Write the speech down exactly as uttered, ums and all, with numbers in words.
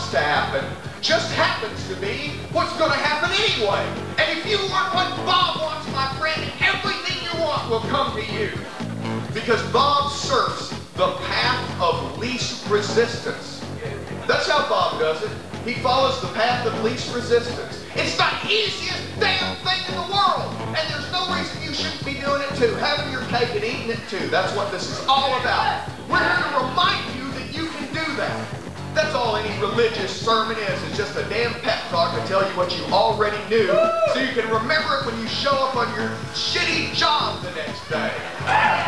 to happen just happens to be what's going to happen anyway. And if you want what Bob wants, my friend, everything you want will come to you. Because Bob surfs the path of least resistance. That's how Bob does it. He follows the path of least resistance. It's the easiest damn thing in the world. And there's no reason you shouldn't be doing it too. Having your cake and eating it too. That's what this is all about. We're here to remind you that you can do that. That's all any religious sermon is. It's just a damn pep talk to tell you what you already knew so you can remember it when you show up on your shitty job the next day.